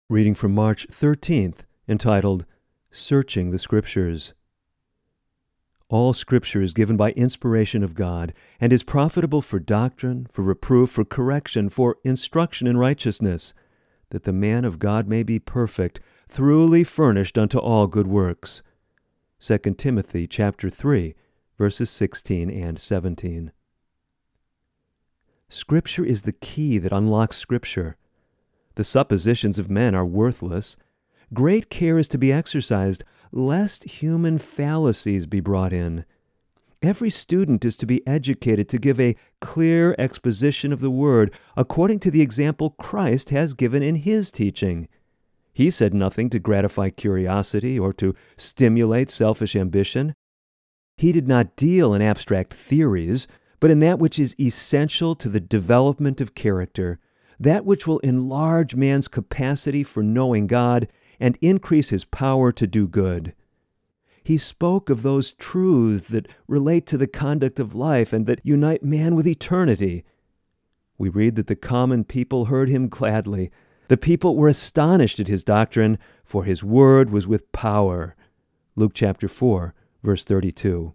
Reading from March 13th, entitled, Searching the Scriptures. All Scripture is given by inspiration of God, and is profitable for doctrine, for reproof, for correction, for instruction in righteousness, that the man of God may be perfect, thoroughly furnished unto all good works. 2 Timothy chapter 3, verses 16 and 17. Scripture is the key that unlocks Scripture. The suppositions of men are worthless. Great care is to be exercised lest human fallacies be brought in. Every student is to be educated to give a clear exposition of the Word according to the example Christ has given in His teaching. He said nothing to gratify curiosity or to stimulate selfish ambition. He did not deal in abstract theories, but in that which is essential to the development of character, that which will enlarge man's capacity for knowing God and increase his power to do good. He spoke of those truths that relate to the conduct of life and that unite man with eternity. We read that the common people heard him gladly. The people were astonished at his doctrine, for his word was with power. Luke chapter 4, verse 32.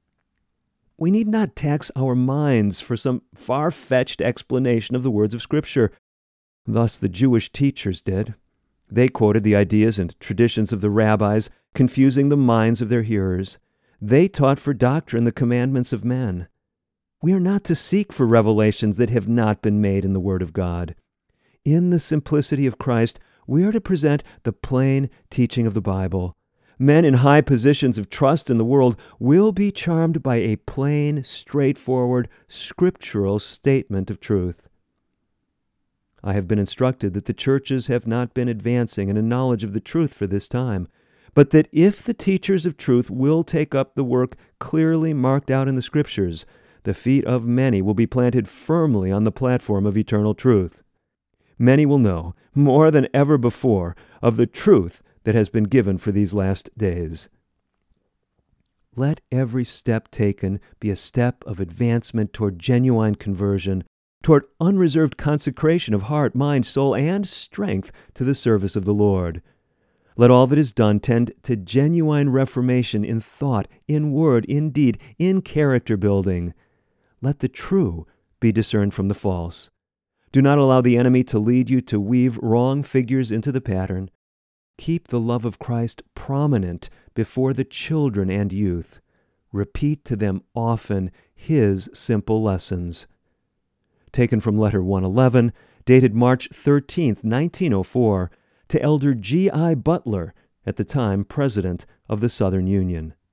We need not tax our minds for some far-fetched explanation of the words of Scripture. Thus the Jewish teachers did. They quoted the ideas and traditions of the rabbis, confusing the minds of their hearers. They taught for doctrine the commandments of men. We are not to seek for revelations that have not been made in the Word of God. In the simplicity of Christ, we are to present the plain teaching of the Bible. Men in high positions of trust in the world will be charmed by a plain, straightforward, scriptural statement of truth. I have been instructed that the churches have not been advancing in a knowledge of the truth for this time, but that if the teachers of truth will take up the work clearly marked out in the Scriptures, the feet of many will be planted firmly on the platform of eternal truth. Many will know, more than ever before, of the truth that has been given for these last days. Let every step taken be a step of advancement toward genuine conversion, toward unreserved consecration of heart, mind, soul, and strength to the service of the Lord. Let all that is done tend to genuine reformation in thought, in word, in deed, in character building. Let the true be discerned from the false. Do not allow the enemy to lead you to weave wrong figures into the pattern. Keep the love of Christ prominent before the children and youth. Repeat to them often His simple lessons. Taken from Letter 111, dated March 13, 1904, to Elder G.I. Butler, at the time President of the Southern Union.